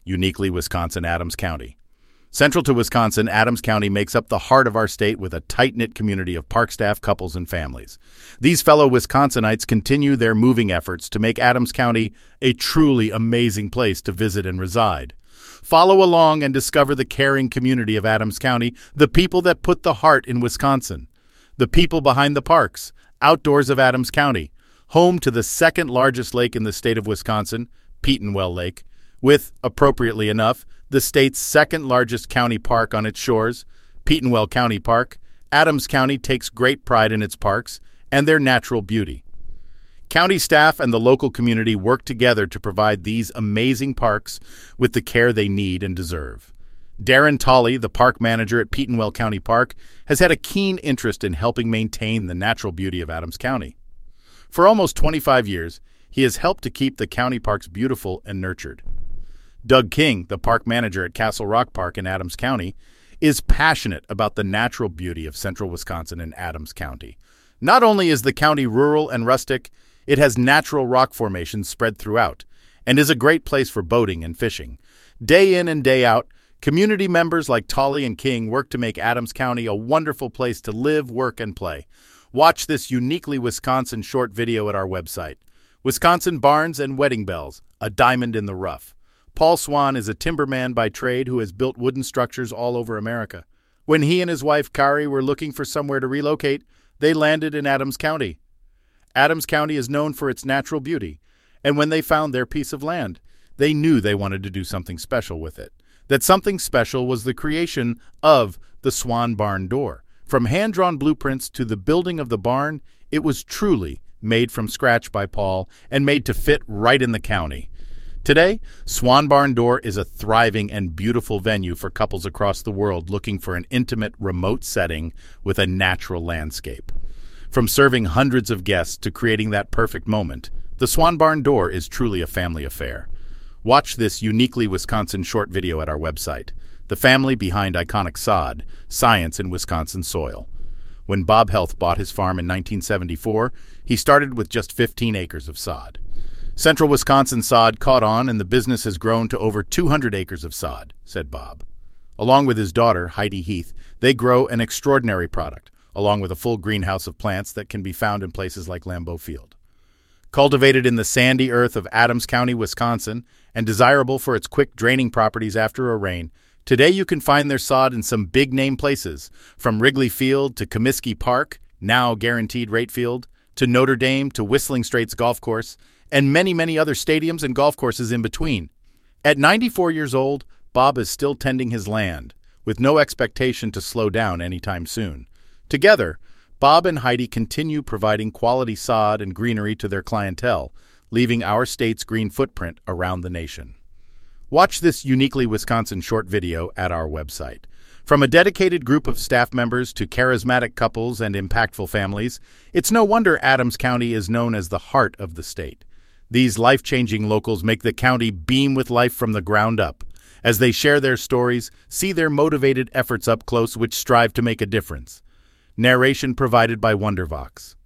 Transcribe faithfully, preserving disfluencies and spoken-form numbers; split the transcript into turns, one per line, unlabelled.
uniquely Wisconsin Adams County. Central to Wisconsin, Adams County makes up the heart of our state with a tight-knit community of park staff, couples, and families. These fellow Wisconsinites continue their moving efforts to make Adams County a truly amazing place to visit and reside. Follow along and discover the caring community of Adams County, the people that put the heart in Wisconsin. The people behind the parks, outdoors of Adams County, home to the second largest lake in the state of Wisconsin, Petenwell Lake, with, appropriately enough, the state's second largest county park on its shores, Petenwell County Park. Adams County takes great pride in its parks and their natural beauty. County staff and the local community work together to provide these amazing parks with the care they need and deserve. Darren Tolley, the park manager at Petenwell County Park, has had a keen interest in helping maintain the natural beauty of Adams County. For almost twenty-five years, he has helped to keep the county parks beautiful and nurtured. Doug King, the park manager at Castle Rock Park in Adams County, is passionate about the natural beauty of central Wisconsin and Adams County. Not only is the county rural and rustic, it has natural rock formations spread throughout, and is a great place for boating and fishing. Day in and day out, community members like Tolley and King work to make Adams County a wonderful place to live, work, and play. Watch this uniquely Wisconsin short video at our website. Wisconsin Barns and Wedding Bells, a diamond in the rough. Paul Swan is a timberman by trade who has built wooden structures all over America. When he and his wife Kari were looking for somewhere to relocate, they landed in Adams County. Adams County is known for its natural beauty, and when they found their piece of land, they knew they wanted to do something special with it. That something special was the creation of the Swan Barn Door. From hand-drawn blueprints to the building of the barn, it was truly made from scratch by Paul and made to fit right in the county. Today, Swan Barn Door is a thriving and beautiful venue for couples across the world looking for an intimate, remote setting with a natural landscape. From serving hundreds of guests to creating that perfect moment, the Swan Barn Door is truly a family affair. Watch this uniquely Wisconsin short video at our website, The Family Behind Iconic Sod, Science in Wisconsin Soil. When Bob Health bought his farm in nineteen seventy-four, he started with just fifteen acres of sod. Central Wisconsin sod caught on and the business has grown to over two hundred acres of sod, said Bob. Along with his daughter, Heidi Heath, they grow an extraordinary product, along with a full greenhouse of plants that can be found in places like Lambeau Field. Cultivated in the sandy earth of Adams County, Wisconsin, and desirable for its quick draining properties after a rain, today you can find their sod in some big-name places, from Wrigley Field to Comiskey Park, now Guaranteed Rate Field, to Notre Dame to Whistling Straits Golf Course, and many, many other stadiums and golf courses in between. At ninety-four years old, Bob is still tending his land, with no expectation to slow down anytime soon. Together, Bob and Heidi continue providing quality sod and greenery to their clientele, leaving our state's green footprint around the nation. Watch this uniquely Wisconsin short video at our website. From a dedicated group of staff members to charismatic couples and impactful families, it's no wonder Adams County is known as the heart of the state. These life-changing locals make the county beam with life from the ground up. As they share their stories, see their motivated efforts up close which strive to make a difference. Narration provided by Wondervox.